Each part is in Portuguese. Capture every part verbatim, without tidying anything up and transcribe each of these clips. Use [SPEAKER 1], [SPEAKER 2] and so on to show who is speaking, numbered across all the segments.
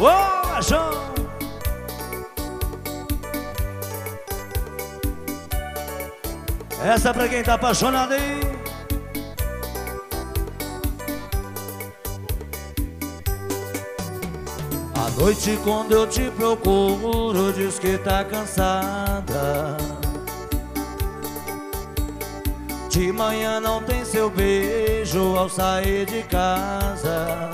[SPEAKER 1] Ô, João! Essa é pra quem tá apaixonado aí. À noite quando eu te procuro, diz que tá cansada. De manhã não tem seu beijo ao sair de casa.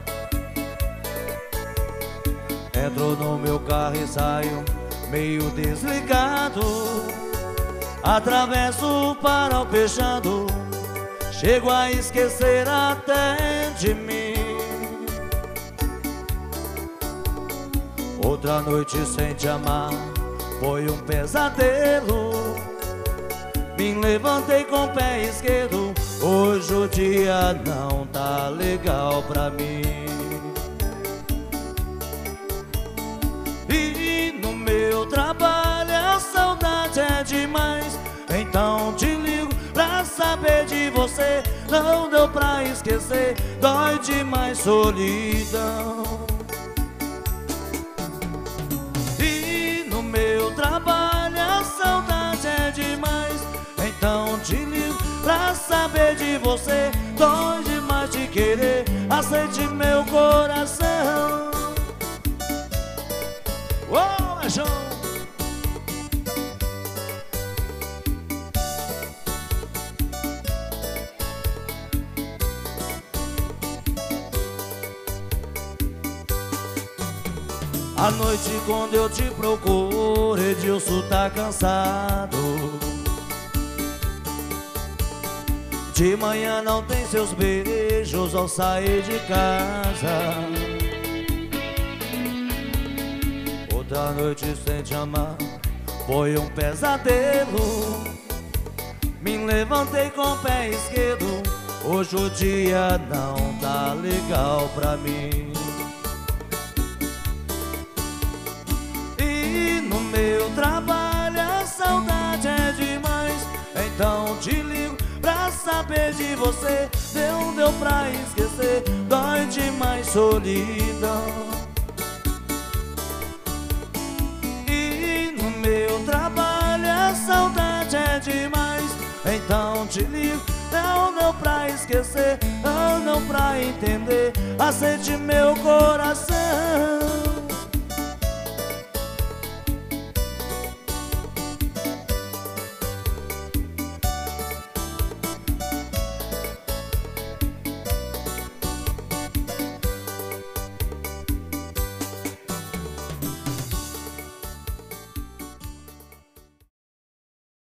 [SPEAKER 1] Entro no meu carro e saio meio desligado. Atravesso o farol fechado, chego a esquecer até de mim. Outra noite sem te amar foi um pesadelo. Me levantei com o pé esquerdo, hoje o dia não tá legal pra mim. E no meu trabalho a saudade é demais, então te ligo pra saber de você. Não deu pra esquecer, dói demais solidão. E no meu trabalho a saudade é demais, então te ligo pra saber de você. Dói demais te querer, aceite meu coração. Ô, João! À noite quando eu te procuro, Edilson tá cansado. De manhã não tem seus beijos ao sair de casa. Outra noite sem te amar foi um pesadelo. Me levantei com o pé esquerdo, hoje o dia não tá legal pra mim. E no meu trabalho a saudade é demais, então te ligo pra saber de você. Não deu pra esquecer, dói demais solidão. E no meu trabalho a saudade é demais, então te ligo. Não deu pra esquecer, não deu pra entender, aceite meu coração.